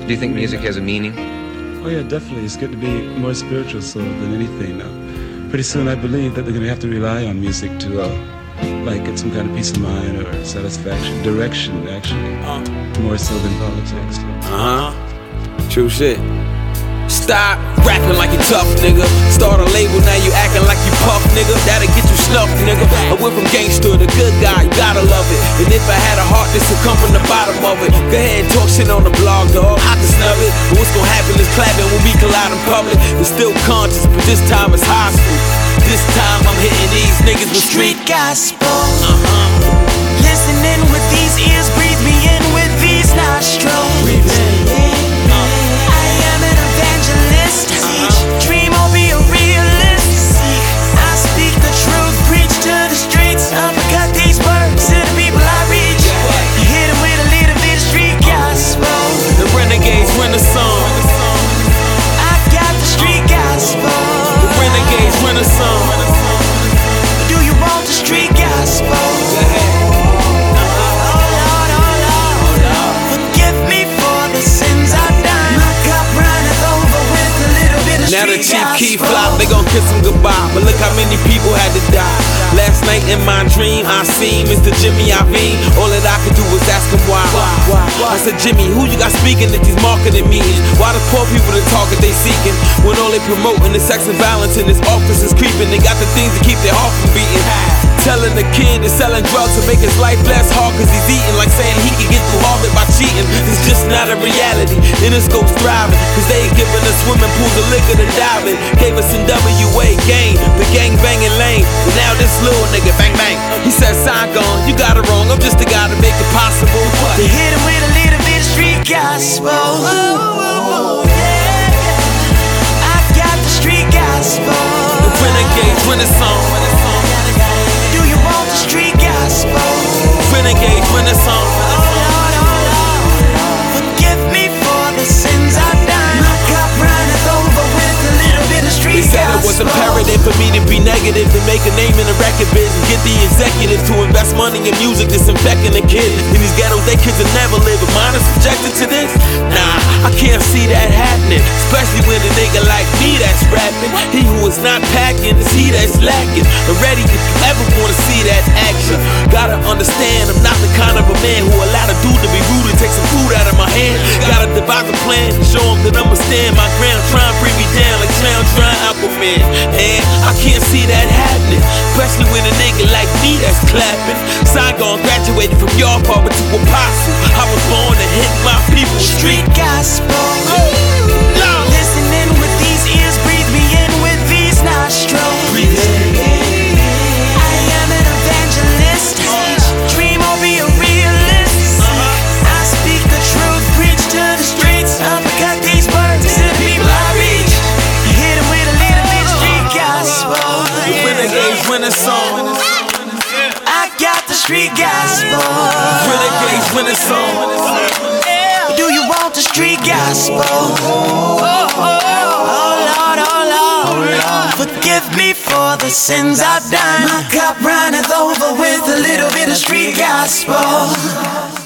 Do you think music has a meaning? Oh yeah, definitely. It's good to be more spiritual than anything now. Pretty soon I believe that they're going to have to rely on music to get some kind of peace of mind or satisfaction, direction actually, more so than politics. True shit. Stop rapping like you tough, nigga. Start a label, now you acting like you puff, nigga. That'll get you snuffed, nigga. I went from gangster to good guy, you gotta love it. And if I had a heart, this would come from the bottom of it. Go ahead and talk shit on the blog, dog. I can snub it. But what's gonna happen is clapping when we collide in public. It's still conscious, but this time it's high school. This time I'm hitting these niggas with street gospel. Listening with these ears, breathe me in with these nostrils. Dream or be a realist. I speak the truth, preach to the streets. Uppercut these words to the people I reach. Hit them with a little bit of street gospel. The Renegades Renaissance. I got the street gospel. The Renegades Renaissance. Do you want the street gospel? Now the Chief Keef flop, they gon' kiss him goodbye. But look how many people had to die. Last night in my dream, I seen Mr. Jimmy Iovine. All that I could do was ask him why. I said, Jimmy, who you got speaking at these marketing meetings? Why the poor people that talk that they seeking? When all they promoting is sex and violence and his office is creeping. They got the things to keep their heart from beating. Telling the kid is selling drugs to make his life less hard cause he's eating. Like saying he can get through Harvard by cheating. It's just not a reality. Interscope's thriving cause they ain't giving us swimming pools of liquor to dive in. Gave us NWA game, the gang banging lane. But now this little nigga bang bang. He said Saigon, you got it wrong. I'm just the guy to make it possible. To hit him with a little bit of street gospel. I got the street gospel. The Renegades Renaissance. Do you want the street gospel? Renegades Renaissance. Forgive me for the sins I've done. My cup runneth over with a little bit of street gospel. They said it was imperative for me to be negative, to make a name in the record biz and get the executives to invest money in music, disinfecting the kids. In these ghettos, they kids will never live, but mine is subjected to this? Nah, I can't see that happening, especially when a nigga like me that's rapping. He who is not packing is he that's lacking. Already, if you ever wanna see that action, gotta understand I'm not the kind of a man who allowed a dude to be rude and take some food out of my hand. Gotta devise a plan to show him that I'ma stand my ground, try and bring me down like clown trying Aquaman. And I can't see that happening, especially when a nigga like me that's clapping. Saigon graduated from Yard Barber to Apostle. I was born to hit my people with street gospel. Listening with these ears, breathe me in with these nostrils. I am an evangelist. Dream or be a realist. I speak the truth, preach to the streets. Uppercut these words to the people I reach. Hit them with a little bit of street gospel. The Renegades Renaissance. I got the street gospel. Renegades Renaissance. Do you want the street gospel? Oh Lord, oh Lord. Forgive me for the sins I've done. My cup runneth over with a little bit of street gospel.